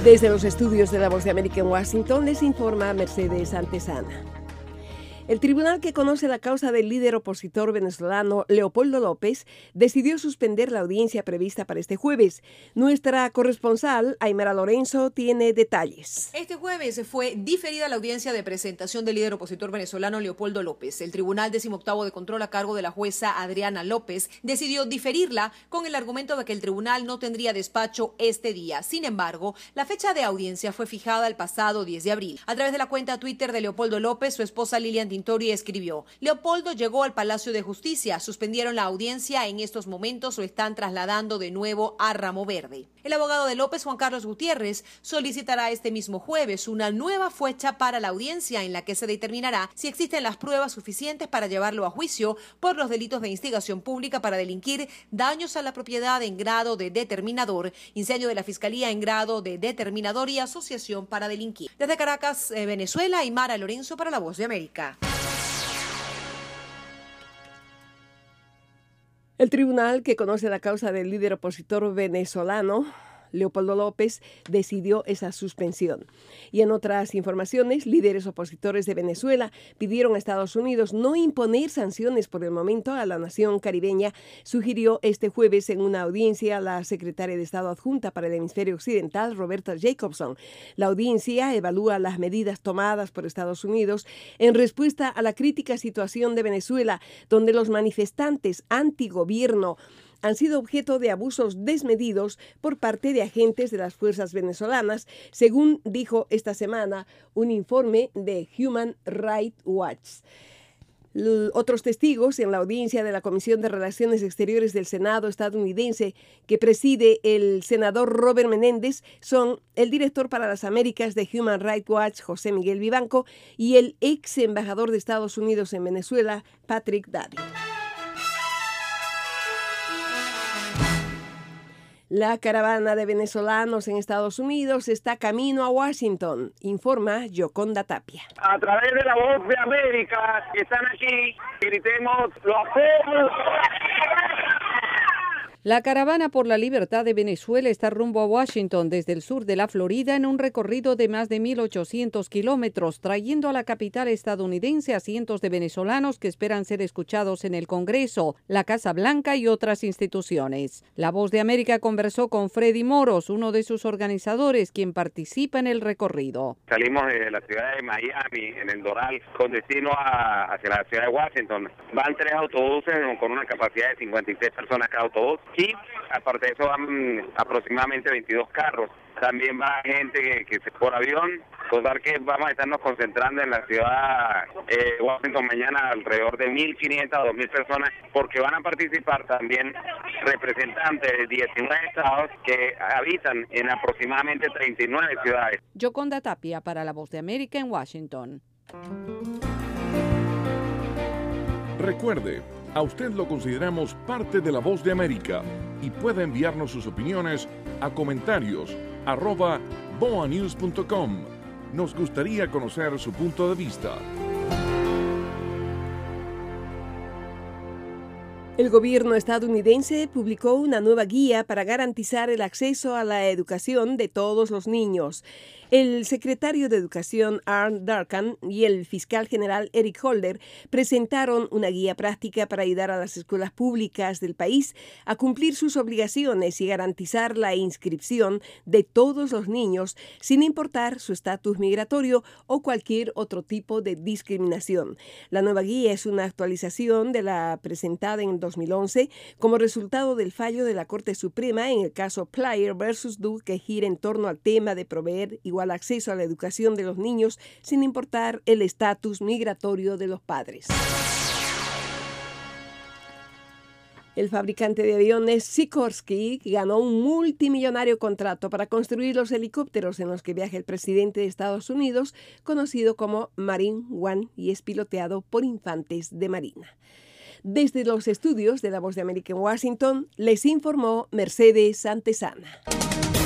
Desde los estudios de La Voz de América en Washington les informa Mercedes Antesana. El tribunal que conoce la causa del líder opositor venezolano Leopoldo López decidió suspender la audiencia prevista para este jueves. Nuestra corresponsal, Aymara Lorenzo, tiene detalles. Este jueves fue diferida la audiencia de presentación del líder opositor venezolano Leopoldo López. El Tribunal 18º de Control a cargo de la jueza Adriana López decidió diferirla con el argumento de que el tribunal no tendría despacho este día. Sin embargo, la fecha de audiencia fue fijada el pasado 10 de abril. A través de la cuenta Twitter de Leopoldo López, su esposa Lilian Tintori escribió: Leopoldo llegó al Palacio de Justicia, suspendieron la audiencia, en estos momentos lo están trasladando de nuevo a Ramo Verde. El abogado de López, Juan Carlos Gutiérrez, solicitará este mismo jueves una nueva fecha para la audiencia en la que se determinará si existen las pruebas suficientes para llevarlo a juicio por los delitos de instigación pública para delinquir, daños a la propiedad en grado de determinador, incendio de la Fiscalía en grado de determinador y asociación para delinquir. Desde Caracas, Venezuela, Aymara Lorenzo para La Voz de América. El tribunal que conoce la causa del líder opositor venezolano Leopoldo López decidió esa suspensión. Y en otras informaciones, líderes opositores de Venezuela pidieron a Estados Unidos no imponer sanciones por el momento a la nación caribeña, sugirió este jueves en una audiencia la secretaria de Estado adjunta para el hemisferio occidental, Roberta Jacobson. La audiencia evalúa las medidas tomadas por Estados Unidos en respuesta a la crítica situación de Venezuela, donde los manifestantes antigobierno han sido objeto de abusos desmedidos por parte de agentes de las fuerzas venezolanas, según dijo esta semana un informe de Human Rights Watch. Otros testigos en la audiencia de la Comisión de Relaciones Exteriores del Senado estadounidense que preside el senador Robert Menéndez son el director para las Américas de Human Rights Watch, José Miguel Vivanco, y el ex embajador de Estados Unidos en Venezuela, Patrick Daddy. La caravana de venezolanos en Estados Unidos está camino a Washington, informa Yoconda Tapia. A través de La Voz de América, que están aquí, gritemos, ¡lo hacemos! La caravana por la libertad de Venezuela está rumbo a Washington desde el sur de la Florida en un recorrido de más de 1.800 kilómetros, trayendo a la capital estadounidense a cientos de venezolanos que esperan ser escuchados en el Congreso, la Casa Blanca y otras instituciones. La Voz de América conversó con Freddy Moros, uno de sus organizadores, quien participa en el recorrido. Salimos de la ciudad de Miami, en el Doral, con destino hacia la ciudad de Washington. Van 3 autobuses con una capacidad de 56 personas cada autobús. Y aparte de eso van aproximadamente 22 carros. También va gente que se por avión. Contar que vamos a estarnos concentrando en la ciudad de Washington mañana alrededor de 1.500 a 2.000 personas, porque van a participar también representantes de 19 estados que habitan en aproximadamente 39 ciudades. Yoconda Tapia para La Voz de América en Washington. Recuerde, a usted lo consideramos parte de La Voz de América y puede enviarnos sus opiniones a comentarios@boanews.com. Nos gustaría conocer su punto de vista. El gobierno estadounidense publicó una nueva guía para garantizar el acceso a la educación de todos los niños. El secretario de Educación, Art Durkan, y el fiscal general, Eric Holder, presentaron una guía práctica para ayudar a las escuelas públicas del país a cumplir sus obligaciones y garantizar la inscripción de todos los niños, sin importar su estatus migratorio o cualquier otro tipo de discriminación. La nueva guía es una actualización de la presentada en 2011 como resultado del fallo de la Corte Suprema en el caso Plyer versus Duke, que gira en torno al tema de proveer igual acceso a la educación de los niños sin importar el estatus migratorio de los padres. El fabricante de aviones Sikorsky ganó un multimillonario contrato para construir los helicópteros en los que viaja el presidente de Estados Unidos, conocido como Marine One, y es piloteado por infantes de Marina. Desde los estudios de La Voz de América en Washington, les informó Mercedes Antesana.